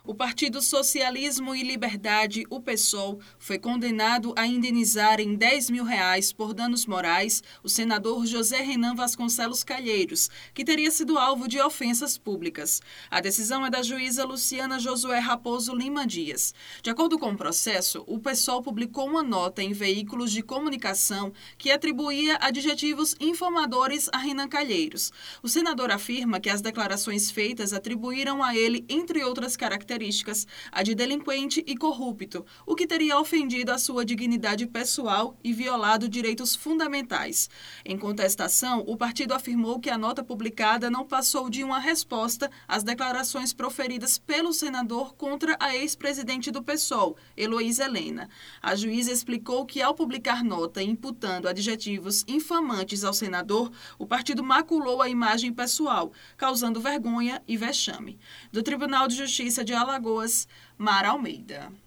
O Partido Socialismo e Liberdade, o PSOL, foi condenado a indenizar em R$10 mil por danos morais o senador José Renan Vasconcelos Calheiros, que teria sido alvo de ofensas públicas. A decisão é da juíza Luciana Josué Raposo Lima Dias. De acordo com o processo, o PSOL publicou uma nota em veículos de comunicação que atribuía adjetivos infamadores a Renan Calheiros. O senador afirma que as declarações feitas atribuíram a ele, entre outras características, a de delinquente e corrupto, o que teria ofendido a sua dignidade pessoal e violado direitos fundamentais. Em contestação, o partido afirmou que a nota publicada não passou de uma resposta às declarações proferidas pelo senador contra a ex-presidente do PSOL, Heloísa Helena. A juíza explicou que, ao publicar nota imputando adjetivos infamantes ao senador, o partido maculou a imagem pessoal, causando vergonha e vexame. Do Tribunal de Justiça de Alagoas, Mara Almeida.